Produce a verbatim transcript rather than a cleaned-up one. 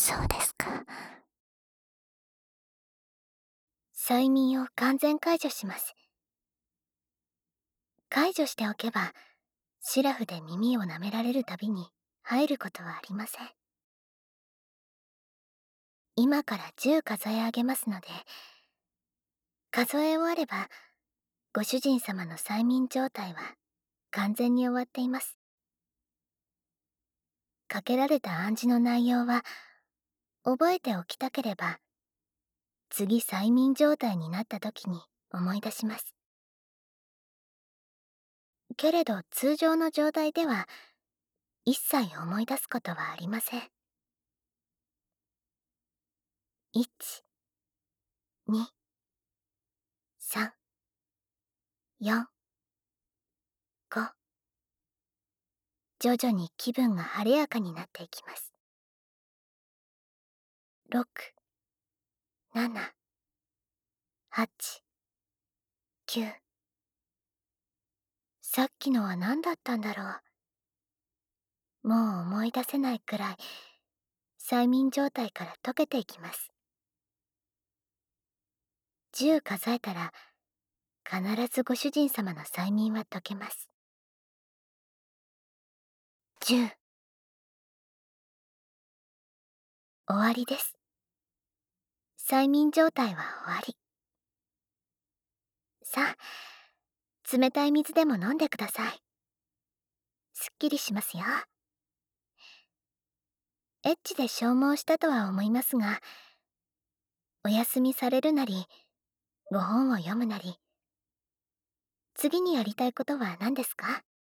そうですか。 催眠を完全解除します。解除しておけば、シラフで耳を舐められるたびに入ることはありません。今からじゅう数え上げますので、数え終われば、ご主人様の催眠状態は完全に終わっています。かけられた暗示の内容は、覚えておきたければ、次催眠状態になった時に思い出します。けれど通常の状態では、一切思い出すことはありません。いち、に、さん、よん、ご。徐々に気分が晴れやかになっていきます。ろく、なな、はち、きゅう。さっきのは何だったんだろう。もう思い出せないくらい、催眠状態から解けていきます。じゅう数えたら、必ずご主人様の催眠は解けます。じゅう。終わりです。催眠状態は終わり。さあ、冷たい水でも飲んでください。すっきりしますよ。エッチで消耗したとは思いますが、お休みされるなり、ご本を読むなり、次にやりたいことは何ですか？